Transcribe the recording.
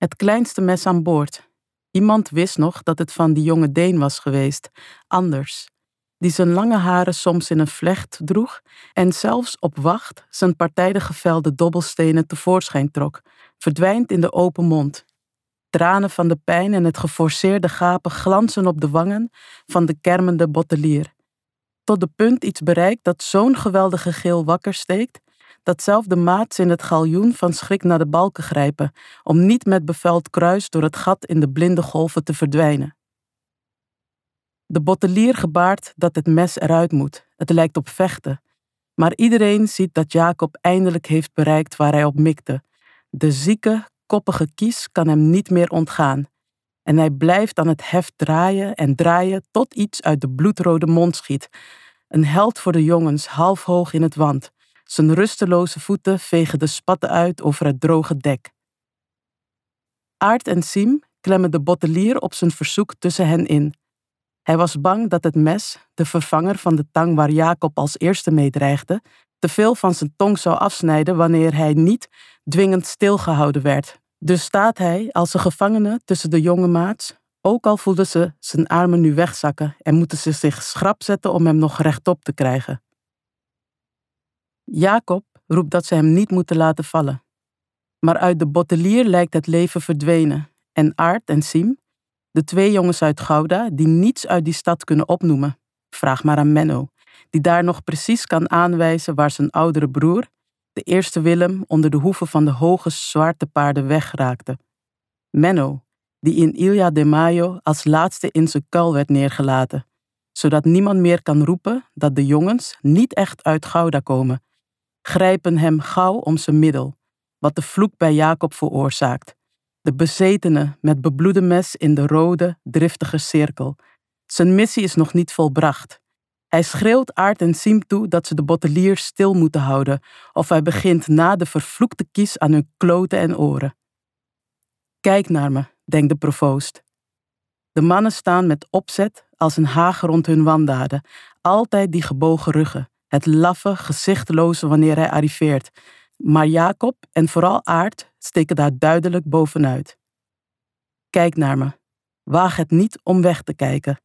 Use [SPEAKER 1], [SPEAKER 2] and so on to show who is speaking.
[SPEAKER 1] Het kleinste mes aan boord. Iemand wist nog dat het van die jonge Deen was geweest, Anders, die zijn lange haren soms in een vlecht droeg en zelfs op wacht zijn partijdig gevelde dobbelstenen tevoorschijn trok, verdwijnt in de open mond. Tranen van de pijn en het geforceerde gapen glanzen op de wangen van de kermende bottelier. Tot de punt iets bereikt dat zo'n geweldige gil wakker steekt, dat zelf de maats in het galjoen van schrik naar de balken grijpen, om niet met bevuild kruis door het gat in de blinde golven te verdwijnen. De bottelier gebaart dat het mes eruit moet. Het lijkt op vechten. Maar iedereen ziet dat Jacob eindelijk heeft bereikt waar hij op mikte. De zieke, koppige kies kan hem niet meer ontgaan. En hij blijft aan het heft draaien en draaien tot iets uit de bloedrode mond schiet. Een held voor de jongens, half hoog in het wand. Zijn rusteloze voeten vegen de spatten uit over het droge dek. Aart en Siem klemmen de bottelier op zijn verzoek tussen hen in. Hij was bang dat het mes, de vervanger van de tang waar Jacob als eerste mee dreigde, te veel van zijn tong zou afsnijden wanneer hij niet dwingend stilgehouden werd. Dus staat hij als een gevangene tussen de jonge maats, ook al voelden ze zijn armen nu wegzakken en moeten ze zich schrap zetten om hem nog rechtop te krijgen. Jacob roept dat ze hem niet moeten laten vallen. Maar uit de bottelier lijkt het leven verdwenen en Aart en Siem, de twee jongens uit Gouda die niets uit die stad kunnen opnoemen, vraag maar aan Menno, die daar nog precies kan aanwijzen waar zijn oudere broer, de eerste Willem, onder de hoeven van de hoge zwarte paarden wegraakte. Menno, die in Ilha de Mayo als laatste in zijn kuil werd neergelaten, zodat niemand meer kan roepen dat de jongens niet echt uit Gouda komen, grijpen hem gauw om zijn middel, wat de vloek bij Jacob veroorzaakt. De bezetene met bebloede mes in de rode, driftige cirkel. Zijn missie is nog niet volbracht. Hij schreeuwt Aart en Siem toe dat ze de bottelier stil moeten houden, of hij begint na de vervloekte kies aan hun kloten en oren. Kijk naar me, denkt de provoost. De mannen staan met opzet als een haag rond hun wandaden, altijd die gebogen ruggen, het laffe, gezichtloze wanneer hij arriveert. Maar Jacob en vooral Aart steken daar duidelijk bovenuit. Kijk naar me. Waag het niet om weg te kijken.